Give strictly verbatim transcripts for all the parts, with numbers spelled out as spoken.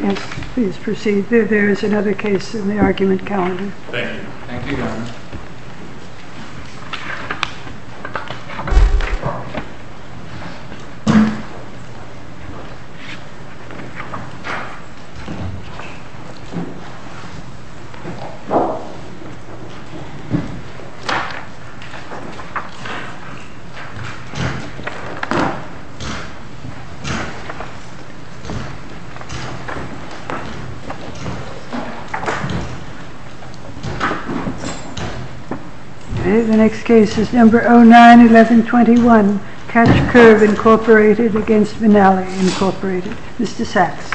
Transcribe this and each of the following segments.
Yes, please proceed. There, there is another case in the argument calendar. Thank you. Thank you, Your Honor. The next case is number oh nine eleven twenty-one, Catch Curve Incorporated against Vinali Incorporated. Mister Sachs.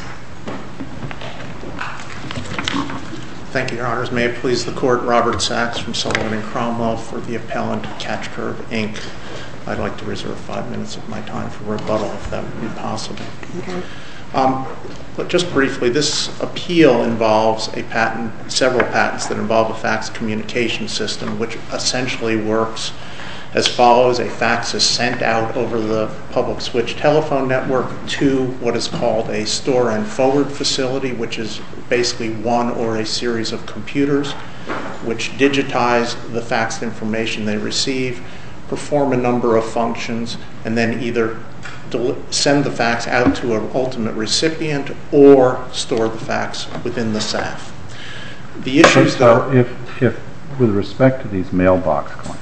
Thank you, Your Honors. May it please the Court, Robert Sachs from Sullivan and Cromwell for the appellant, Catch Curve, Incorporated. I'd like to reserve five minutes of my time for rebuttal, if that would be possible. Okay. Um, but just briefly, this appeal involves a patent, several patents that involve a fax communication system, which essentially works as follows. A fax is sent out over the public switch telephone network to what is called a store and forward facility, which is basically one or a series of computers which digitize the faxed information they receive, perform a number of functions, and then either send the fax out to an ultimate recipient or store the fax within the S A F. The issues so that if, if, with respect to these mailbox claims,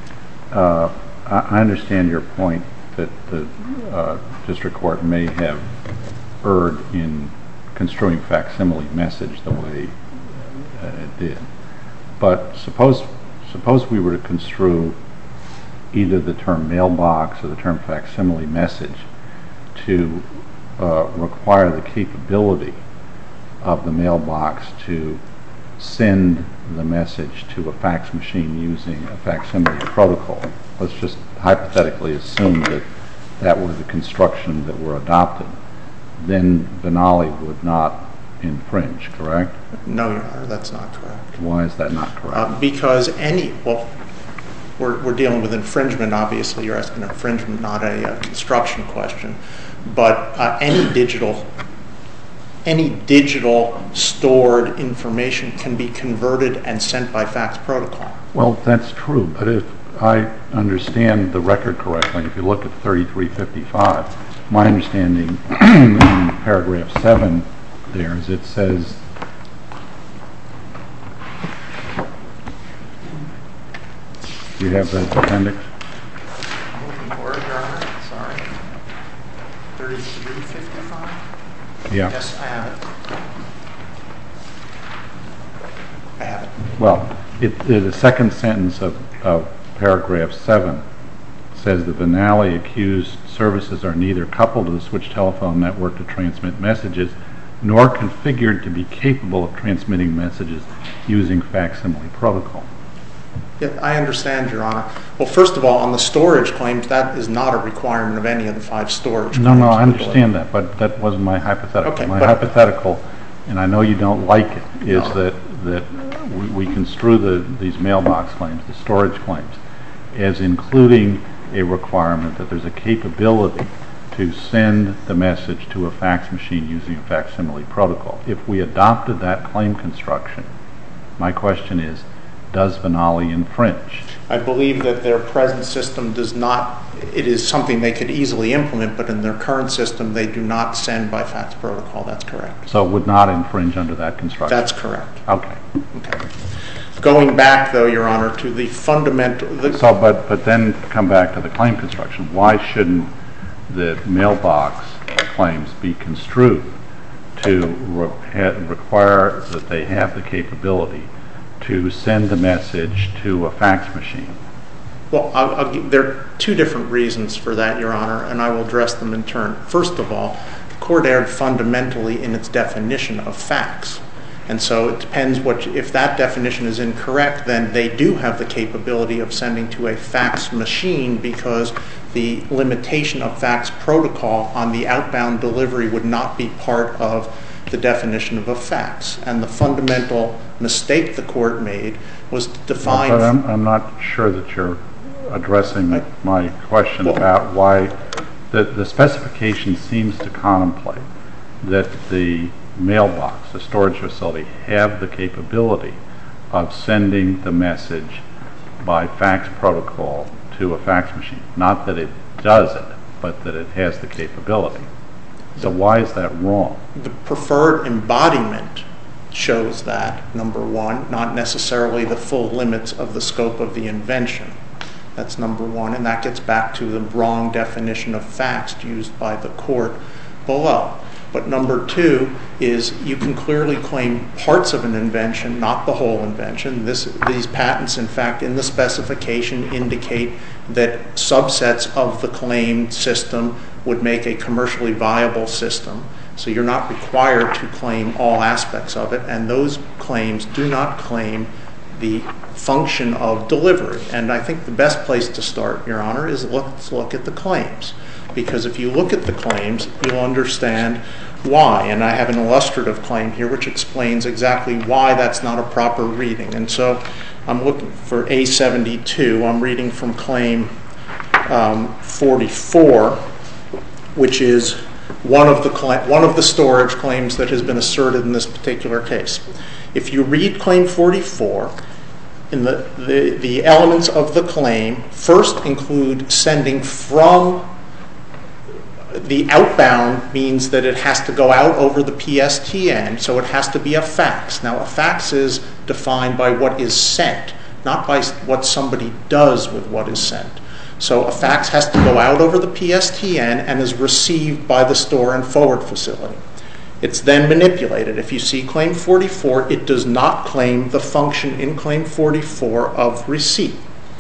uh, I, I understand your point that the uh, district court may have erred in construing facsimile message the way uh, it did. But suppose suppose we were to construe either the term mailbox or the term facsimile message to uh, require the capability of the mailbox to send the message to a fax machine using a facsimile protocol. Let's just hypothetically assume that that were the construction that were adopted. Then Vinali would not infringe, correct? No, Your Honor, that's not correct. Why is that not correct? Uh, because any, well, we're, we're dealing with infringement, obviously. You're asking infringement, not a uh, construction question. But uh, any digital, any digital stored information can be converted and sent by fax protocol. Well, that's true, but if I understand the record correctly, if you look at thirty-three fifty-five, my understanding in paragraph seven there is it says, do you have the appendix? Moving forward, Your Honor, sorry. thirty-three fifty-five? Yeah. Yes, I have it. I have it. Well, it, it, the second sentence of, of paragraph seven says the Vinali accused services are neither coupled to the switch telephone network to transmit messages nor configured to be capable of transmitting messages using facsimile protocol. Yeah, I understand, Your Honor. Well, first of all, on the storage claims, that is not a requirement of any of the five storage claims. No, no, I understand that, but that wasn't my hypothetical. Okay, my but hypothetical, and I know you don't like it, is No. that that we, we construe the, these mailbox claims, the storage claims, as including a requirement that there's a capability to send the message to a fax machine using a facsimile protocol. If we adopted that claim construction, my question is, does Vinali infringe? I believe that their present system does not, it is something they could easily implement, but in their current system, they do not send by fax protocol. That's correct. So it would not infringe under that construction? That's correct. Okay. Okay. Going back, though, Your Honor, to the fundamental... The so, but, but then come back to the claim construction. Why shouldn't the mailbox claims be construed to re- require that they have the capability to send the message to a fax machine? Well, I'll, I'll give, there are two different reasons for that, Your Honor, and I will address them in turn. First of all, the court erred fundamentally in its definition of fax. And so it depends what, if that definition is incorrect, then they do have the capability of sending to a fax machine because the limitation of fax protocol on the outbound delivery would not be part of the definition of a fax. And the fundamental mistake the court made was to define... But I'm, I'm not sure that you're addressing I, my question well, about why the, the specification seems to contemplate that the mailbox, a storage facility, have the capability of sending the message by fax protocol to a fax machine? Not that it does it, but that it has the capability. So why is that wrong? The preferred embodiment shows that, number one, not necessarily the full limits of the scope of the invention. That's number one, and that gets back to the wrong definition of fax used by the court below. But number two is you can clearly claim parts of an invention, not the whole invention. This, these patents, in fact, in the specification indicate that subsets of the claimed system would make a commercially viable system. So you're not required to claim all aspects of it, and those claims do not claim the function of delivery. And I think the best place to start, Your Honor, is let's look at the claims. Because if you look at the claims, you'll understand why. And I have an illustrative claim here which explains exactly why that's not a proper reading. And so I'm looking for A seventy-two. I'm reading from claim um, forty-four, which is one of the one of the storage claims that has been asserted in this particular case. If you read claim forty-four, in the, the, the elements of the claim first include sending from. The outbound means that it has to go out over the P S T N, so it has to be a fax. Now, a fax is defined by what is sent, not by what somebody does with what is sent. So a fax has to go out over the P S T N and is received by the store and forward facility. It's then manipulated. If you see claim forty-four, it does not claim the function in claim forty-four of receipt.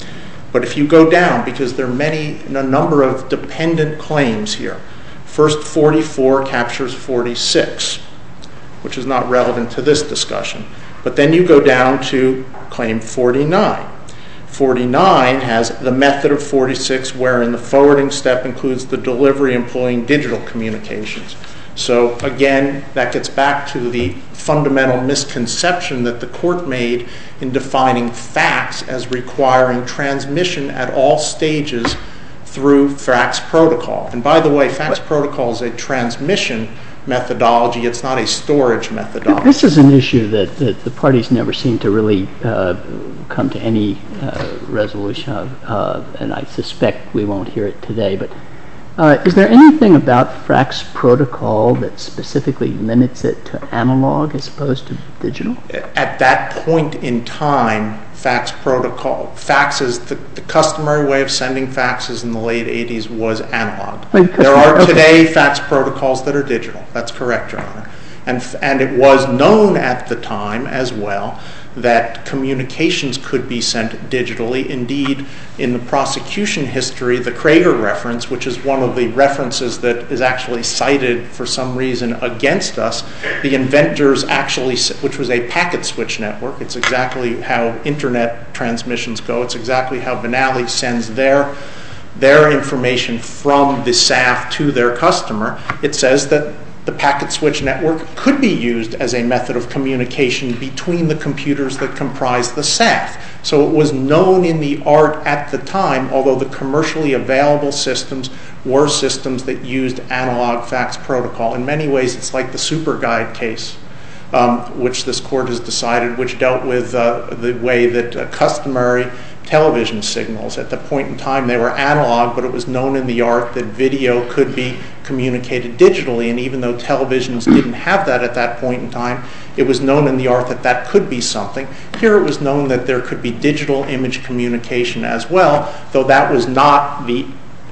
But if you go down, because there are many, a number of dependent claims here. First, forty-four captures forty-six, which is not relevant to this discussion. But then you go down to claim forty-nine. forty-nine has the method of forty-six, wherein the forwarding step includes the delivery employing digital communications. So again, that gets back to the fundamental misconception that the court made in defining fax as requiring transmission at all stages through fax protocol. And by the way, fax protocol is a transmission methodology. It's not a storage methodology. This is an issue that, that the parties never seem to really uh, come to any uh, resolution of, uh, and I suspect we won't hear it today. But Uh, is there anything about fax protocol that specifically limits it to analog as opposed to digital? At that point in time, fax protocol, faxes, the, the customary way of sending faxes in the late eighties was analog. Wait, there are okay. today fax protocols that are digital. That's correct, Your Honor. And, and it was known at the time as well that communications could be sent digitally. Indeed, in the prosecution history, the Krager reference, which is one of the references that is actually cited for some reason against us, the inventors actually, which was a packet switch network, it's exactly how internet transmissions go, it's exactly how Benally sends their their information from the S A F to their customer. It says that the packet switch network could be used as a method of communication between the computers that comprise the S A F. So it was known in the art at the time, although the commercially available systems were systems that used analog fax protocol. In many ways, it's like the Super Guide case, um, which this court has decided, which dealt with uh, the way that uh, customary television signals. At the point in time, they were analog, but it was known in the art that video could be communicated digitally, and even though televisions didn't have that at that point in time, it was known in the art that that could be something. Here it was known that there could be digital image communication as well, though that was not the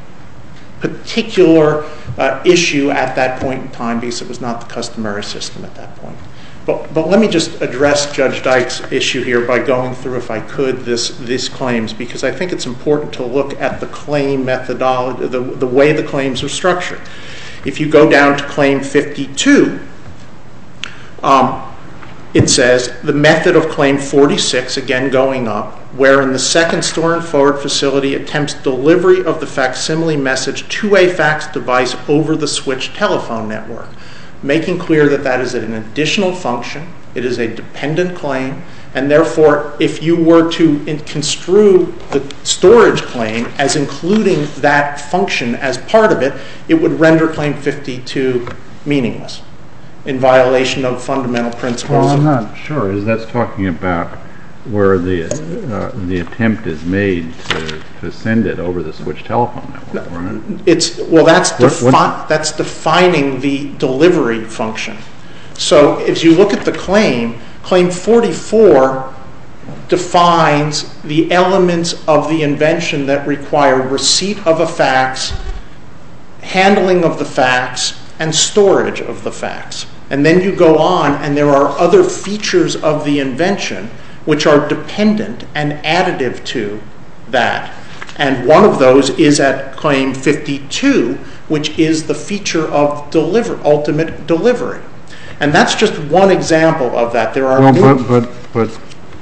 particular uh, issue at that point in time because it was not the customary system at that point. But, but let me just address Judge Dyke's issue here by going through, if I could, this, these claims, because I think it's important to look at the claim methodology, the, the way the claims are structured. If you go down to claim fifty-two, um, it says the method of claim forty-six, again going up, wherein the second store and forward facility attempts delivery of the facsimile message to a fax device over the switch telephone network, making clear that that is an additional function, it is a dependent claim, and therefore if you were to in- construe the storage claim as including that function as part of it, it would render claim fifty-two meaningless. in violation of fundamental principles. Well, I'm not sure. Is that's talking about where the uh, the attempt is made to, to send it over the switch telephone network, right? It's well, that's defi what? that's defining the delivery function. So if you look at the claim, claim forty-four defines the elements of the invention that require receipt of a fax, handling of the fax, and storage of the fax. And then you go on, and there are other features of the invention which are dependent and additive to that. And one of those is at claim fifty-two, which is the feature of deliver, ultimate delivery. And that's just one example of that. There are well, but, but, but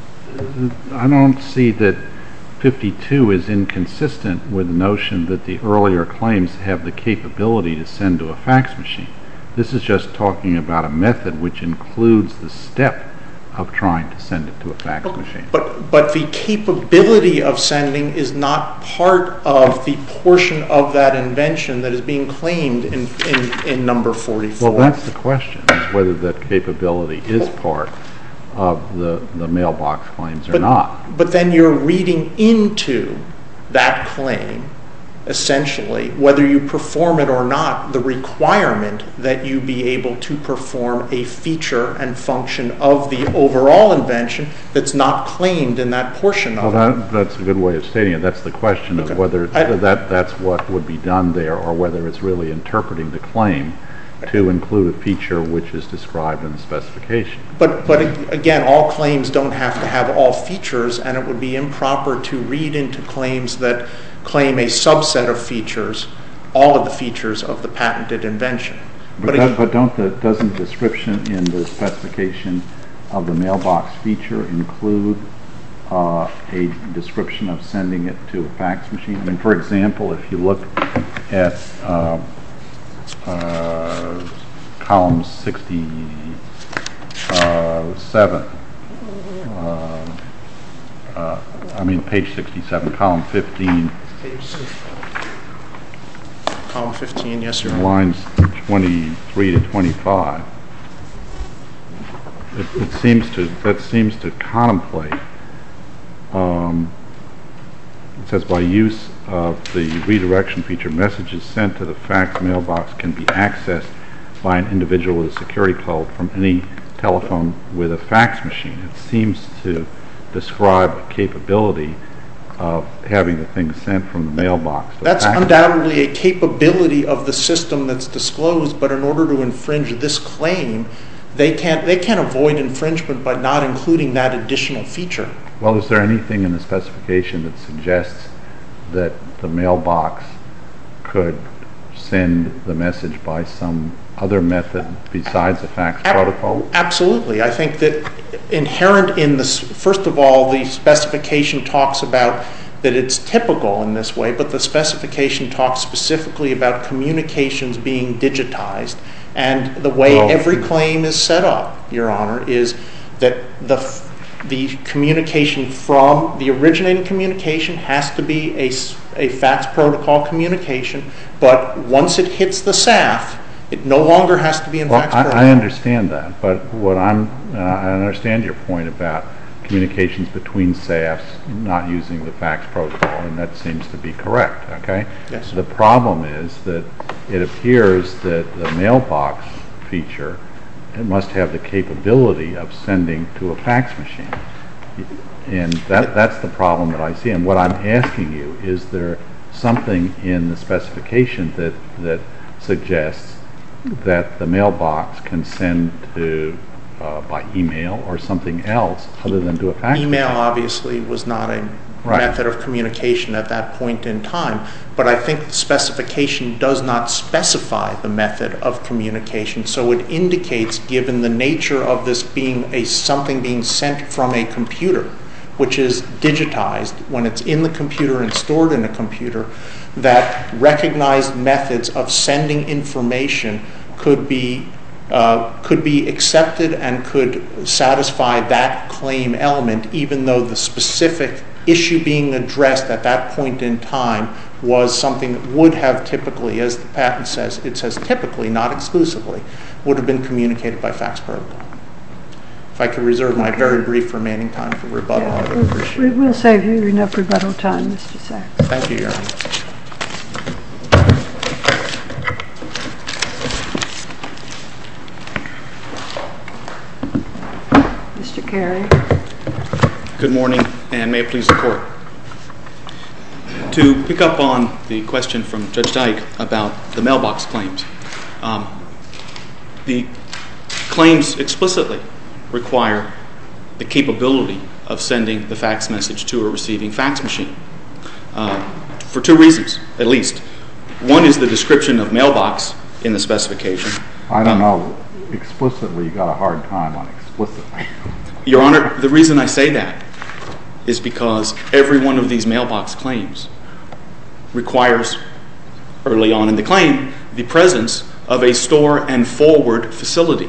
I don't see that fifty-two is inconsistent with the notion that the earlier claims have the capability to send to a fax machine. This is just talking about a method which includes the step of trying to send it to a fax machine. But, but the capability of sending is not part of the portion of that invention that is being claimed in, in, in number forty-four. Well, that's the question, is whether that capability is part of the, the mailbox claims or but, not. But then you're reading into that claim, essentially, whether you perform it or not, the requirement that you be able to perform a feature and function of the overall invention that's not claimed in that portion of well, it. That, that's a good way of stating it. That's the question Okay. of whether I, that, that's what would be done there, or whether it's really interpreting the claim to include a feature which is described in the specification. But, but again, all claims don't have to have all features, and it would be improper to read into claims that claim a subset of features, all of the features of the patented invention. But, but, that, but don't the, doesn't the description in the specification of the mailbox feature include uh, a description of sending it to a fax machine? I mean, for example, if you look at uh, uh, column sixty-seven, uh, uh, I mean page sixty-seven, column fifteen, column fifteen, yes, Your Honor. lines twenty-three to twenty-five. It, it seems to that seems to contemplate. Um, it says by use of the redirection feature, messages sent to the fax mailbox can be accessed by an individual with a security code from any telephone with a fax machine. It seems to describe a capability of having the thing sent from the mailbox to That's fax. undoubtedly a capability of the system that's disclosed, but in order to infringe this claim, they can't, they can't avoid infringement by not including that additional feature. Well, is there anything in the specification that suggests that the mailbox could send the message by some other method besides the fax Ab protocol? Absolutely. I think that inherent in this, first of all, the specification talks about that it's typical in this way, but the specification talks specifically about communications being digitized, and the way well, every claim is set up, Your Honor, is that the the communication from the originating communication has to be a, a fax protocol communication, but once it hits the S A F, it no longer has to be in well, fax I, protocol. I understand that, but what I'm, uh, I understand your point about communications between S A Fs not using the fax protocol, and that seems to be correct, okay? Yes. The problem is that it appears that the mailbox feature, it must have the capability of sending to a fax machine. And that, that's the problem that I see. And what I'm asking you, is there something in the specification that, that suggests that the mailbox can send to uh, by email or something else other than to a fax machine? Email obviously was not a Right. method of communication at that point in time, but I think the specification does not specify the method of communication, so it indicates, given the nature of this being a something being sent from a computer, which is digitized when it's in the computer and stored in a computer, that recognized methods of sending information could be uh, could be accepted and could satisfy that claim element, even though the specific issue being addressed at that point in time was something that would have typically, as the patent says, it says typically, not exclusively, would have been communicated by fax protocol. If I could reserve my very brief remaining time for rebuttal, Yeah, I would we'll, appreciate it. we'll save you enough rebuttal time, Mister Sachs. Thank you, Your Honor. Mister Carey. Good morning, and may it please the Court. To pick up on the question from Judge Dyke about the mailbox claims, um, the claims explicitly require the capability of sending the fax message to a receiving fax machine uh, for two reasons, at least. One is the description of mailbox in the specification. I don't um, know. Explicitly, you got a hard time on explicitly. Your Honor, the reason I say that is because every one of these mailbox claims requires, early on in the claim, the presence of a store and forward facility.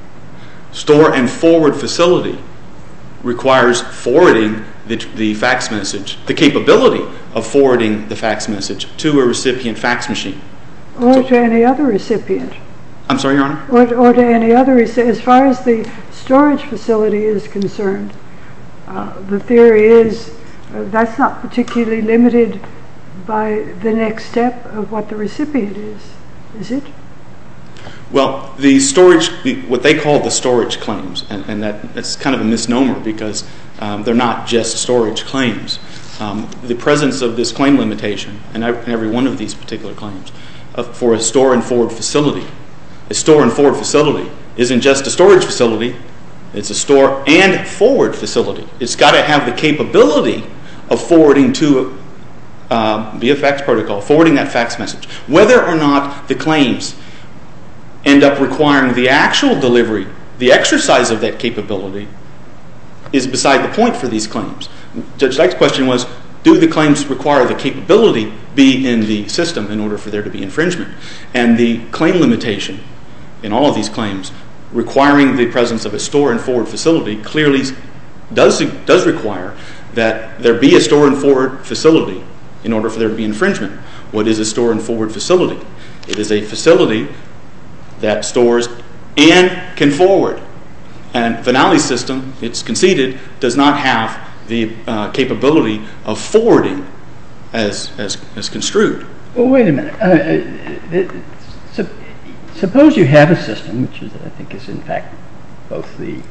Store and forward facility requires forwarding the, the fax message, the capability of forwarding the fax message to a recipient fax machine. Or So- to any other recipient. I'm sorry, Your Honor? Or, or to any other recipient. As far as the storage facility is concerned, uh, the theory is uh, that's not particularly limited by the next step of what the recipient is, is it? Well, the storage, the, what they call the storage claims, and, and that, that's kind of a misnomer because um, they're not just storage claims. Um, the presence of this claim limitation, and every one of these particular claims, uh, for a store and forward facility, a store and forward facility isn't just a storage facility, it's a store and forward facility. It's got to have the capability of forwarding to, uh, via fax protocol, forwarding that fax message. Whether or not the claims end up requiring the actual delivery, the exercise of that capability, is beside the point for these claims. Judge Dyke's question was, do the claims require the capability be in the system in order for there to be infringement? And the claim limitation in all of these claims requiring the presence of a store and forward facility clearly does, does require that there be a store and forward facility in order for there to be infringement. What is a store and forward facility? It is a facility that stores and can forward. And Vinali's system, it's conceded, does not have the uh, capability of forwarding as, as, as construed. Well, wait a minute. Uh, it, so, suppose you have a system, which is, I think is in fact both the,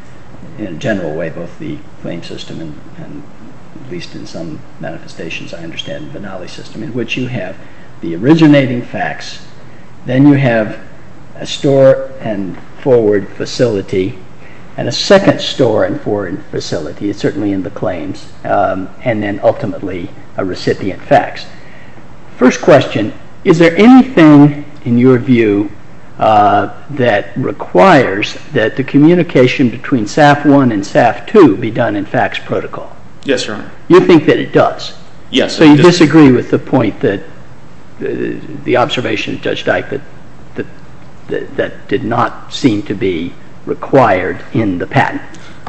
in a general way, both the claim system and, and at least in some manifestations, I understand, Vinali system, in which you have the originating fax, then you have a store and forward facility, and a second store and forward facility, it's certainly in the claims, um, and then ultimately a recipient fax. First question, is there anything in your view uh, that requires that the communication between S A F one and S A F two be done in fax protocol? Yes, Your Honor. You think that it does? Yes. So you dis- disagree with the point that uh, the observation of Judge Dyke that, that that that did not seem to be required in the patent?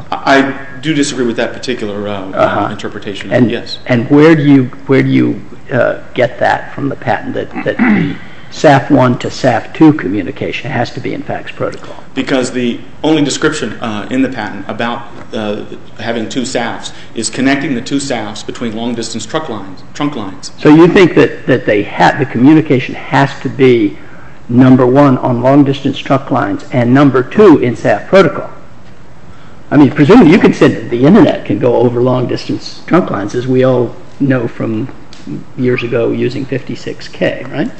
I do disagree with that particular uh, Uh-huh. interpretation. And, yes. and where do you where do you uh, get that from the patent that, that the S A F one to S A F two communication has to be in fax protocol? Because the only description uh, in the patent about uh, having two S A Fs is connecting the two S A Fs between long-distance truck lines, trunk lines. So you think that, that they ha- the communication has to be number one on long-distance truck lines and number two in S A F protocol? I mean, presumably you can say that the internet can go over long-distance trunk lines, as we all know from years ago using fifty-six K, right?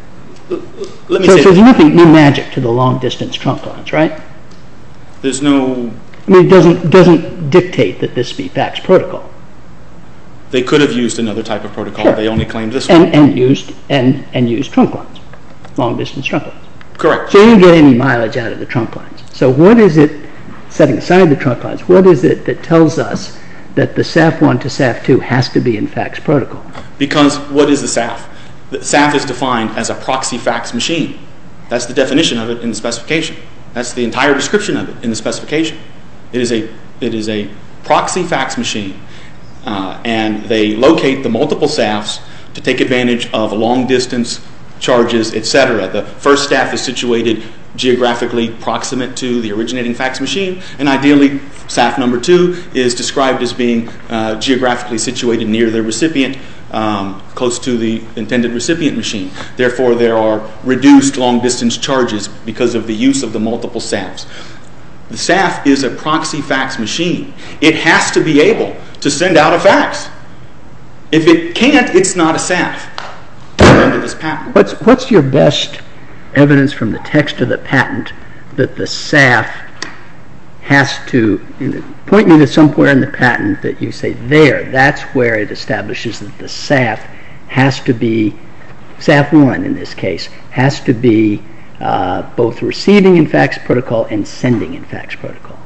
Let me So, say so there's that nothing new magic to the long-distance trunk lines, right? there's no. I mean, it doesn't doesn't dictate that this be fax protocol. They could have used another type of protocol. Sure. They only claimed this one. And and used and and used trunk lines, long-distance trunk lines. Correct. So you don't get any mileage out of the trunk lines. So what is it, setting aside the trunk lines, what is it that tells us that the S A F one to S A F two has to be in fax protocol? Because what is the S A F? The S A F is defined as a proxy fax machine. That's the definition of it in the specification. That's the entire description of it in the specification. It is a it is a proxy fax machine, uh, and they locate the multiple S A Fs to take advantage of long-distance charges, et cetera. The first staff is situated geographically proximate to the originating fax machine, and ideally S A F number two is described as being uh, geographically situated near the recipient, um, close to the intended recipient machine. Therefore, there are reduced long-distance charges because of the use of the multiple S A Fs. The S A F is a proxy fax machine. It has to be able to send out a fax. If it can't, it's not a S A F under this patent. What's, what's your best evidence from the text of the patent that the S A F has to, you know, point me to somewhere in the patent that you say there, that's where it establishes that the S A F has to be, S A F one in this case, has to be uh, both receiving in fax protocol and sending in fax protocol.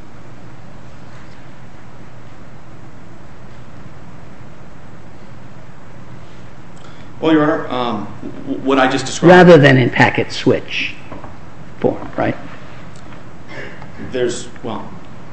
Well, Your Honor, um, what I just described... Rather than in packet switch form, right? There's, well,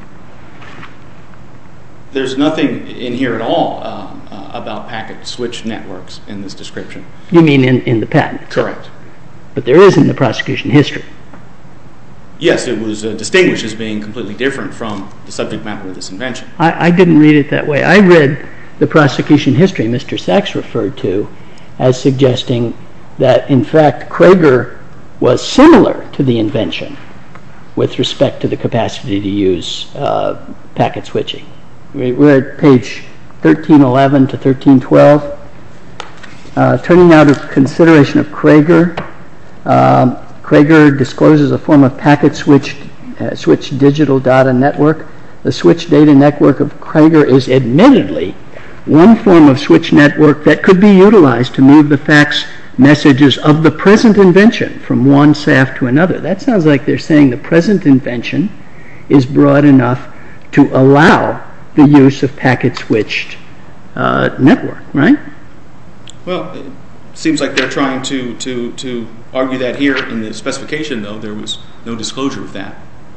there's nothing in here at all um, uh, about packet switch networks in this description. You mean in, in the patent? Correct. But there is in the prosecution history. Yes, it was uh, distinguished as being completely different from the subject matter of this invention. I, I didn't read it that way. I read the prosecution history Mister Sachs referred to as suggesting that, in fact, Krager was similar to the invention with respect to the capacity to use uh, packet switching. We're at page thirteen eleven to thirteen twelve. Uh, turning now to consideration of Krager. Um, Krager discloses a form of packet switched, uh, switched digital data network. The switch data network of Krager is admittedly one form of switch network that could be utilized to move the fax messages of the present invention from one S A F to another. That sounds like they're saying the present invention is broad enough to allow the use of packet switched uh, network, right? Well, it seems like they're trying to, to, to argue that here in the specification, though. There was no disclosure of that.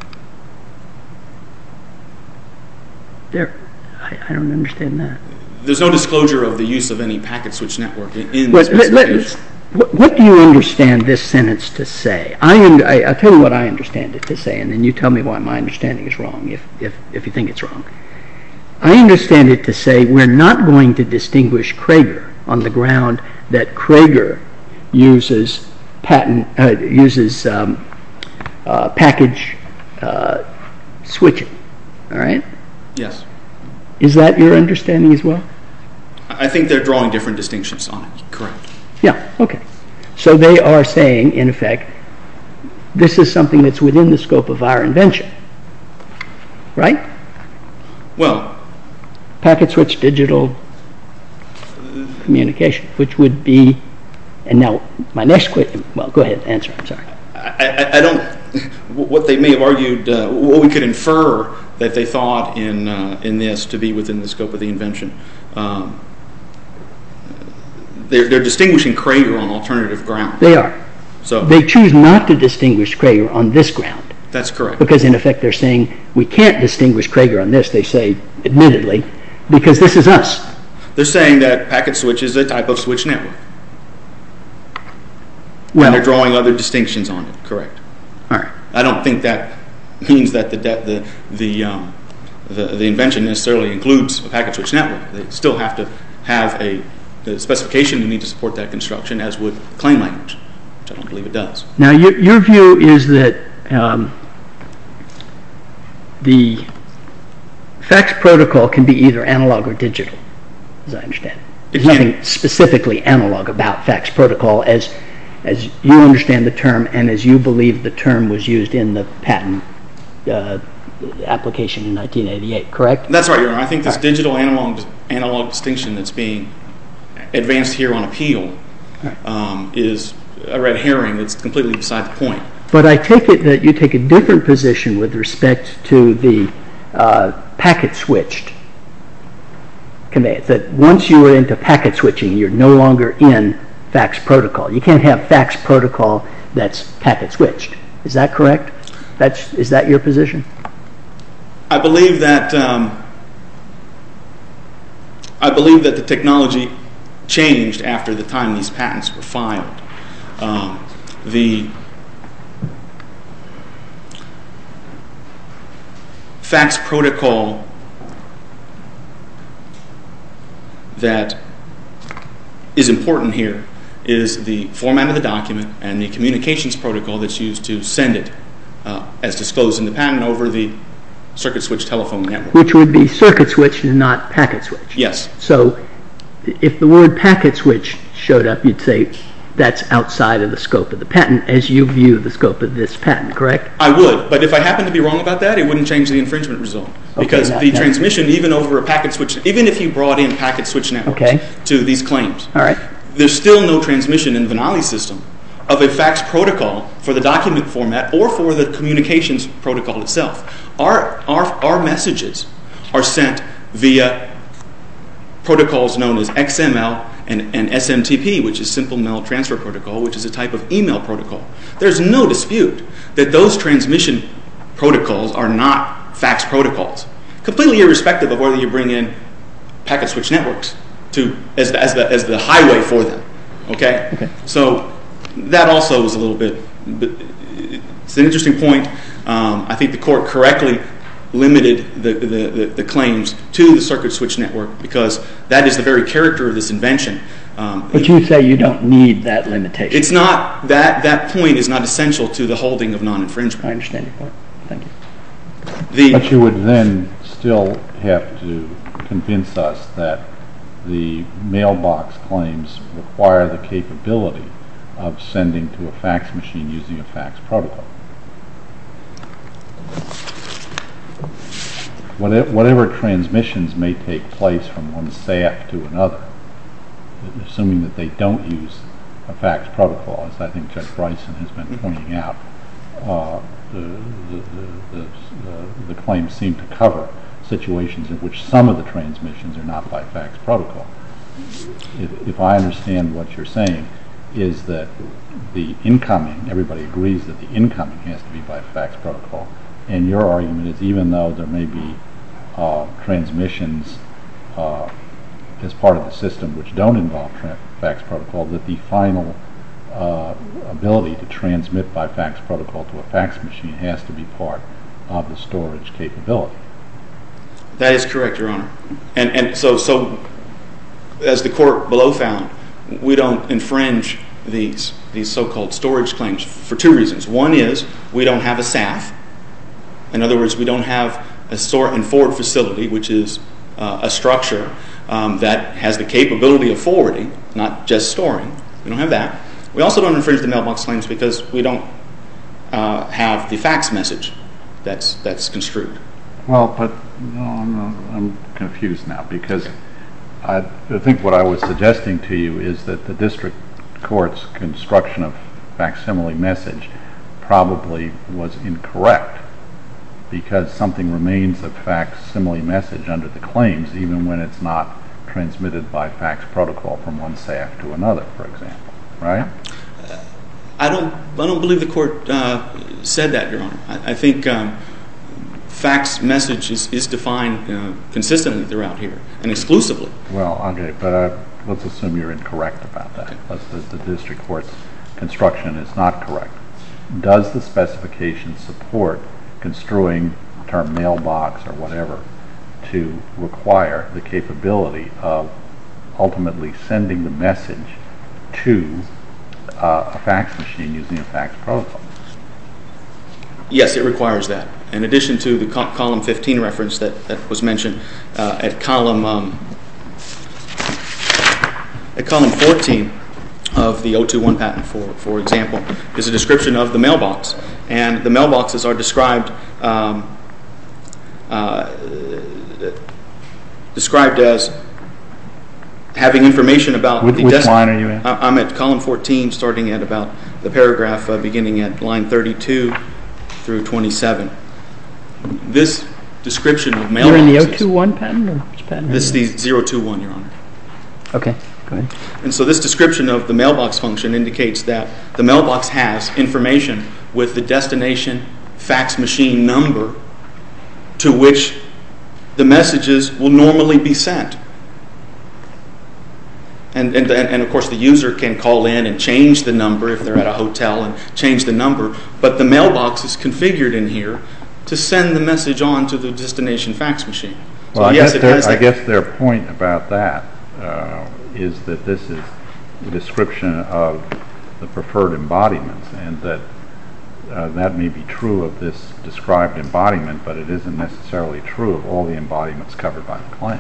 There, I, I don't understand that. There's no disclosure of the use of any packet switch network in, in the But let, specification. let, what, what do you understand this sentence to say? I, I, I'll tell you what I understand it to say, and then you tell me why my understanding is wrong, if, if, if you think it's wrong. I understand it to say we're not going to distinguish Krager on the ground that Krager uses patent uh, uses um, uh, package uh, switching. All right? Yes. Is that your understanding as well? I think they're drawing different distinctions on it. Correct. Yeah, okay. So they are saying, in effect, this is something that's within the scope of our invention. Right? Well, packet switch digital communication, which would be, and now my next question, well, go ahead, answer, I'm sorry. I, I, I don't, what they may have argued, uh, what we could infer that they thought in, uh, in this to be within the scope of the invention. Um, they're, they're distinguishing Krager on alternative ground. They are. So they choose not to distinguish Krager on this ground. That's correct. Because in effect they're saying we can't distinguish Krager on this, they say, admittedly, because this is us. They're saying that packet switch is a type of switch network. Well, and they're drawing other distinctions on it, correct. All right. I don't think that means that the the the, um, the the invention necessarily includes a packet switch network. They still have to have a the specification to need to support that construction, as would claim language, which I don't believe it does. Now, your, your view is that um, the fax protocol can be either analog or digital, as I understand it. There's It nothing can. specifically analog about fax protocol as as you understand the term and as you believe the term was used in the patent uh, application in nineteen eighty-eight, correct? That's right, Your Honor. I think this Right. digital analog analog distinction that's being advanced here on appeal Right. um, is a red herring that's completely beside the point. But I take it that you take a different position with respect to the uh, packet switched conveyance, that once you are into packet switching, you're no longer in fax protocol. You can't have fax protocol that's packet switched. Is that correct? That's, is that your position? I believe that um, I believe that the technology changed after the time these patents were filed. Um, the fax protocol that is important here is the format of the document and the communications protocol that's used to send it, uh, as disclosed in the patent, over the circuit switch telephone network. Which would be circuit switch and not packet switch. Yes. So if the word packet switch showed up, you'd say that's outside of the scope of the patent as you view the scope of this patent, correct? I would, but if I happen to be wrong about that, it wouldn't change the infringement result. Because okay, the not, transmission, even over a packet switch, even if you brought in packet switch networks okay. to these claims, all right. there's still no transmission in the Venali system of a fax protocol for the document format or for the communications protocol itself. Our, our, our messages are sent via protocols known as X M L and, and S M T P, which is Simple Mail Transfer Protocol, which is a type of email protocol. There's no dispute that those transmission protocols are not fax protocols, completely irrespective of whether you bring in packet switch networks to as the, as the, as the highway for them. Okay? Okay. So that also is a little bit, it's an interesting point. Um, I think the court correctly limited the, the, the, the claims to the circuit switch network because that is the very character of this invention. Um, but you say you don't need that limitation. It's not, that, that point is not essential to the holding of non-infringement. I understand your point. Thank you. The, but you would then still have to convince us that the mailbox claims require the capability of sending to a fax machine using a fax protocol. Whatever, whatever transmissions may take place from one S A F to another, assuming that they don't use a fax protocol, as I think Judge Bryson has been pointing out, uh, the, the, the, the, the claims seem to cover situations in which some of the transmissions are not by fax protocol. If, if I understand what you're saying, is that the incoming, everybody agrees that the incoming has to be by fax protocol, and your argument is even though there may be uh, transmissions uh, as part of the system which don't involve tra- fax protocol, that the final uh, ability to transmit by fax protocol to a fax machine has to be part of the storage capability. That is correct, Your Honor. And, and so, so, as the court below found, we don't infringe these, these so-called storage claims for two reasons. One is we don't have a S A F. In other words, we don't have a store and forward facility, which is uh, a structure um, that has the capability of forwarding, not just storing. We don't have that. We also don't infringe the mailbox claims because we don't uh, have the fax message that's that's construed. Well, but no, I'm, I'm confused now because I think what I was suggesting to you is that the district court's construction of facsimile message probably was incorrect because something remains a facsimile message under the claims even when it's not transmitted by fax protocol from one S A F to another, for example, right? Uh, I don't I don't believe the court uh, said that, Your Honor. I, I think um, fax message is, is defined uh, consistently throughout here and exclusively. Well, okay, but uh, let's assume you're incorrect about that. Okay. Let's, the, the district court's construction is not correct. Does the specification support construing the term mailbox or whatever to require the capability of ultimately sending the message to uh, a fax machine using a fax protocol? Yes, it requires that. In addition to the co- column fifteen reference that, that was mentioned, uh, at column um, at column fourteen of the oh two one patent, for for example, is a description of the mailbox, and the mailboxes are described um, uh, described as having information about which, the which des- line are you in? I'm at column fourteen, starting at about the paragraph uh, beginning at line thirty-two through twenty-seven. This description of mailboxes. You're in the oh two one patent or which patent? This is the zero two one, Your Honor. Okay, go ahead. And so this description of the mailbox function indicates that the mailbox has information with the destination fax machine number to which the messages will normally be sent. And, and, and of course, the user can call in and change the number if they're at a hotel and change the number. But the mailbox is configured in here to send the message on to the destination fax machine. So well, I, yes, guess it their, has I that. guess their point about that uh, is that this is a description of the preferred embodiments, and that uh, that may be true of this described embodiment, but it isn't necessarily true of all the embodiments covered by the claims.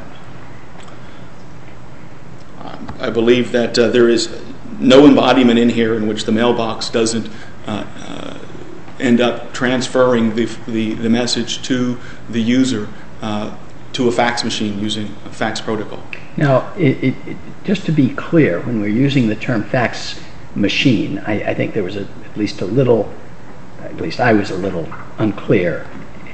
I believe that uh, there is no embodiment in here in which the mailbox doesn't uh, uh, end up transferring the, the, the message to the user uh, to a fax machine using a fax protocol. Now, it, it, it, just to be clear, when we're using the term fax machine, I, I think there was a, at least a little, at least I was a little unclear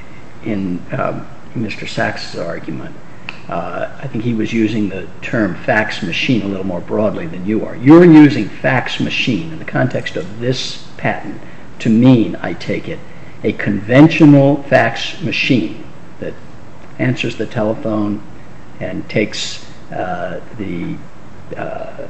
in um, Mister Sachs' argument. Uh, I think he was using the term fax machine a little more broadly than you are. You're using fax machine in the context of this patent to mean, I take it, a conventional fax machine that answers the telephone and takes uh, the uh,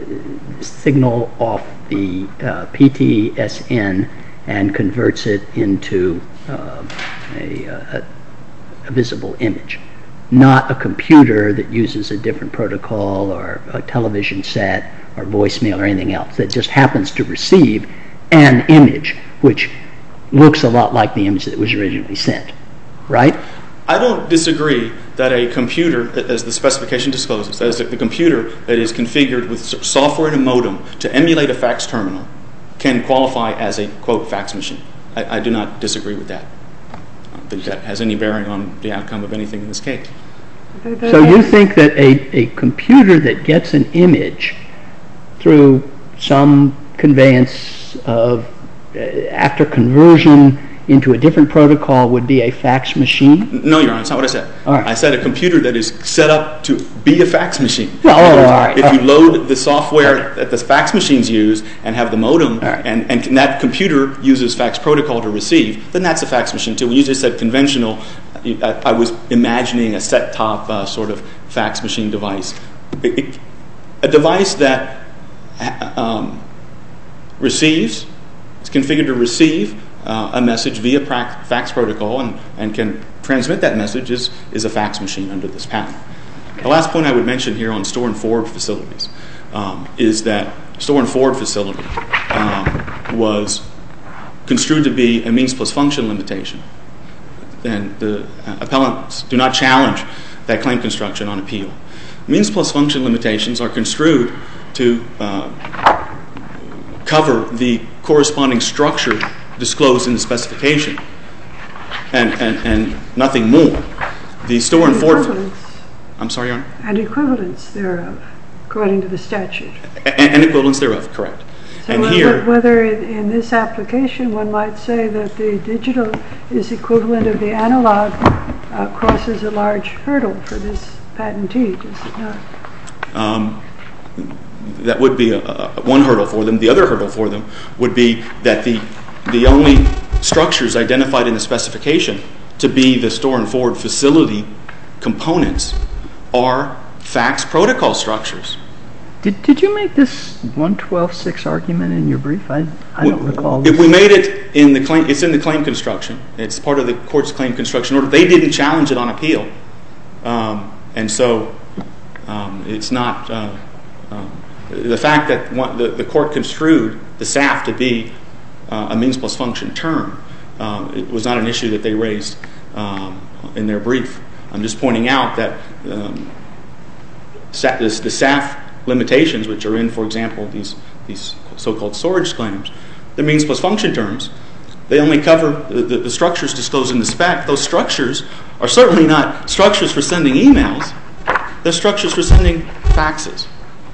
signal off the uh, P T S N and converts it into uh, a, a, a visible image. Not a computer that uses a different protocol or a television set or voicemail or anything else that just happens to receive an image which looks a lot like the image that was originally sent, right? I don't disagree that a computer, as the specification discloses, as the computer that is configured with software and a modem to emulate a fax terminal can qualify as a, quote, fax machine. I, I do not disagree with that. I don't think that has any bearing on the outcome of anything in this case. So you think that a, a computer that gets an image through some conveyance of, uh, after conversion into a different protocol would be a fax machine? No, Your Honor, that's not what I said. All right. I said a computer that is set up to be a fax machine. Well, oh, all right. If you load the software that the fax machines use and have the modem, right. and, and that computer uses fax protocol to receive, then that's a fax machine too. When you just said conventional, I, I was imagining a set-top uh, sort of fax machine device. It, it, a device that um, receives, it's configured to receive uh, a message via pra- fax protocol and, and can transmit that message is, is a fax machine under this patent. Okay. The last point I would mention here on store and forward facilities um, is that store and forward facility um, was construed to be a means plus function limitation. And the uh, appellants do not challenge that claim construction on appeal. Means plus function limitations are construed to uh, cover the corresponding structure disclosed in the specification and, and, and nothing more. The store and, and forward... I'm sorry, Your Honor? And equivalence thereof, according to the statute. And, and equivalence thereof, correct. So and whether, here, whether in this application one might say that the digital is equivalent of the analog uh, crosses a large hurdle for this patentee, does it not? Um, that would be a, a, one hurdle for them. The other hurdle for them would be that the the only structures identified in the specification to be the store and forward facility components are fax protocol structures. Did, did you make this one twelve six argument in your brief? I, I don't we, recall this. If we made it in the claim, it's in the claim construction. It's part of the court's claim construction order. They didn't challenge it on appeal. Um, and so um, it's not... Uh, uh, the fact that one, the, the court construed the S A F to be uh, a means plus function term, uh, it was not an issue that they raised um, in their brief. I'm just pointing out that um, the, the S A F limitations, which are in, for example, these these so-called storage claims, they're means plus function terms. They only cover the, the, the structures disclosed in the spec. Those structures are certainly not structures for sending emails. They're structures for sending faxes.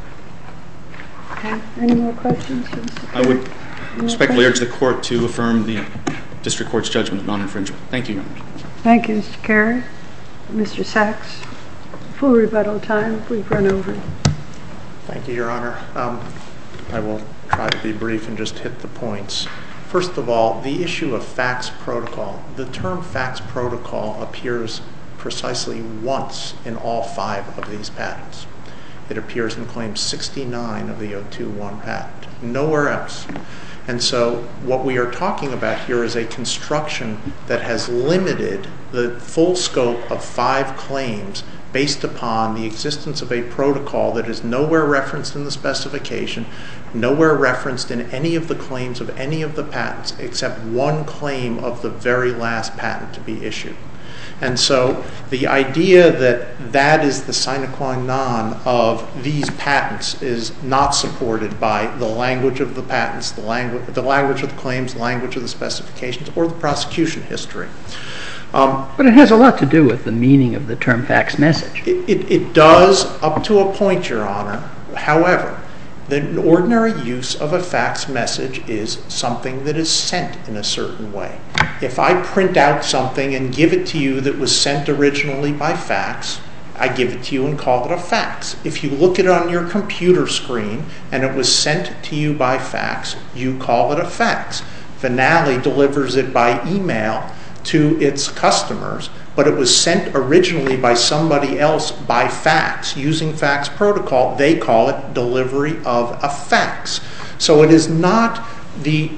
Okay. Any more questions? I would respectfully urge the court to affirm the district court's judgment of non-infringement. Thank you, Your Honor. Thank you, Mister Carey. Mister Sachs, full rebuttal time. We've run over. Thank you, Your Honor. Um, I will try to be brief and just hit the points. First of all, the issue of fax protocol. The term fax protocol appears precisely once in all five of these patents. It appears in Claim sixty-nine of the oh two one patent, nowhere else. And so what we are talking about here is a construction that has limited the full scope of five claims based upon the existence of a protocol that is nowhere referenced in the specification, nowhere referenced in any of the claims of any of the patents, except one claim of the very last patent to be issued. And so the idea that that is the sine qua non of these patents is not supported by the language of the patents, the language, the language of the claims, the language of the specifications, or the prosecution history. Um, but it has a lot to do with the meaning of the term fax message. It, it, it does up to a point, Your Honor. However, the ordinary use of a fax message is something that is sent in a certain way. If I print out something and give it to you that was sent originally by fax, I give it to you and call it a fax. If you look at it on your computer screen and it was sent to you by fax, you call it a fax. Finale delivers it by email to its customers, but it was sent originally by somebody else by fax using fax protocol. They call it delivery of a fax. So it is not the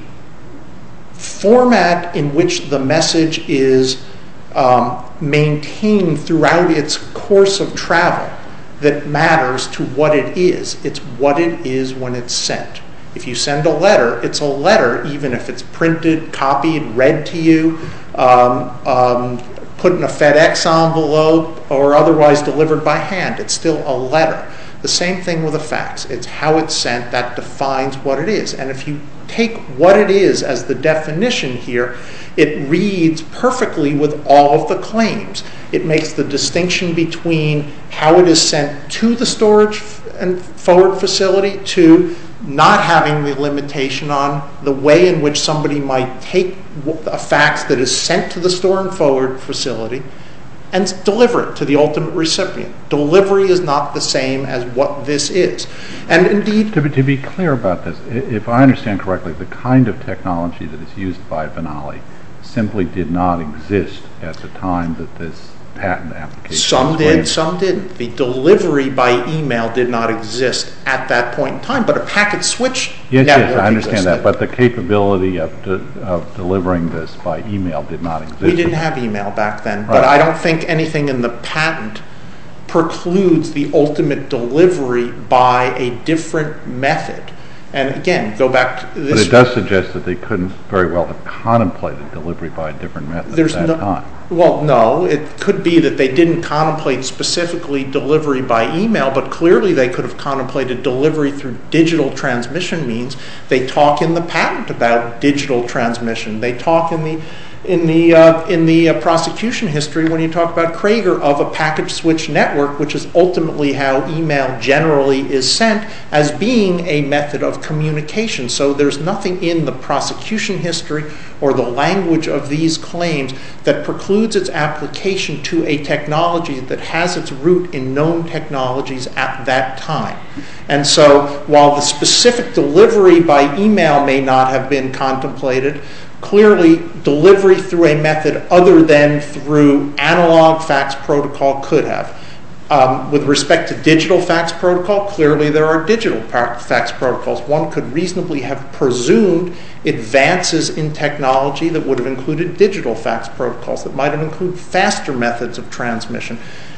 format in which the message is um, maintained throughout its course of travel that matters to what it is. It's what it is when it's sent. If you send a letter, it's a letter, even if it's printed, copied, read to you, um, um, put in a FedEx envelope, or otherwise delivered by hand. It's still a letter. The same thing with a fax. It's how it's sent that defines what it is. And if you take what it is as the definition here, it reads perfectly with all of the claims. It makes the distinction between how it is sent to the storage and forward facility to not having the limitation on the way in which somebody might take a fax that is sent to the store and forward facility and deliver it to the ultimate recipient. Delivery is not the same as what this is. And indeed... To be, to be clear about this, if I understand correctly, the kind of technology that is used by Finale simply did not exist at the time that this patent application Some did, some didn't. The delivery by email did not exist at that point in time, but a packet switch yes, network Yes, I understand existed. that, but the capability of, de of delivering this by email did not exist. We didn't have email back then, right. But I don't think anything in the patent precludes the ultimate delivery by a different method. And again, go back to this. But it does suggest that they couldn't very well have contemplated delivery by a different method There's at that no, time. Well, no. It could be that they didn't contemplate specifically delivery by email, but clearly they could have contemplated delivery through digital transmission means. They talk in the patent about digital transmission. They talk in the in the uh, in the uh, prosecution history when you talk about Krager of a packet switch network, which is ultimately how email generally is sent, as being a method of communication. So there's nothing in the prosecution history or the language of these claims that precludes its application to a technology that has its root in known technologies at that time. And so while the specific delivery by email may not have been contemplated, clearly delivery through a method other than through analog fax protocol could have. Um, with respect to digital fax protocol, clearly there are digital fax protocols. One could reasonably have presumed advances in technology that would have included digital fax protocols, that might have included faster methods of transmission.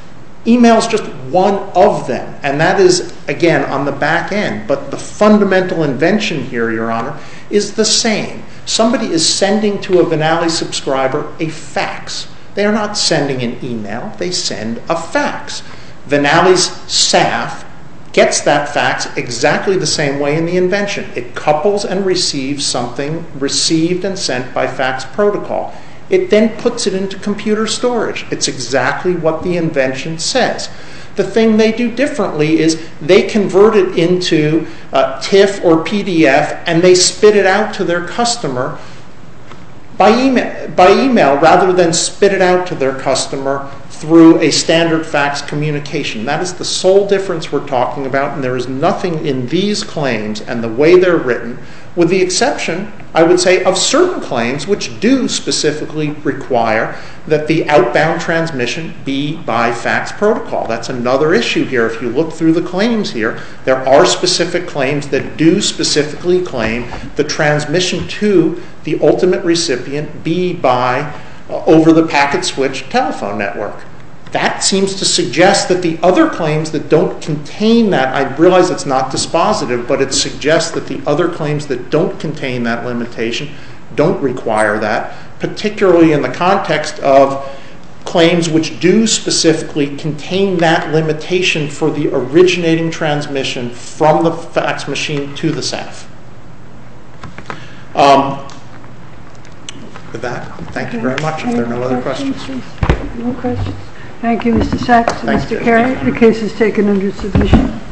Email is just one of them, and that is, again, on the back end. But the fundamental invention here, Your Honor, is the same. Somebody is sending to a Finale subscriber a fax. They are not sending an email. They send a fax. Finale's S A F gets that fax exactly the same way in the invention. It couples and receives something received and sent by fax protocol. It then puts it into computer storage. It's exactly what the invention says. The thing they do differently is they convert it into uh, TIFF or P D F and they spit it out to their customer by email, by email rather than spit it out to their customer through a standard fax communication. That is the sole difference we're talking about, and there is nothing in these claims and the way they're written with the exception, I would say, of certain claims which do specifically require that the outbound transmission be by fax protocol. That's another issue here. If you look through the claims here, there are specific claims that do specifically claim the transmission to the ultimate recipient be by uh, over the packet switch telephone network. That seems to suggest that the other claims that don't contain that, I realize it's not dispositive, but it suggests that the other claims that don't contain that limitation don't require that, particularly in the context of claims which do specifically contain that limitation for the originating transmission from the fax machine to the S A F. Um, with that, thank you very much. If there are no other questions. No questions. Thank you, Mister Sachs and Thank Mister you. Carey. The case is taken under submission.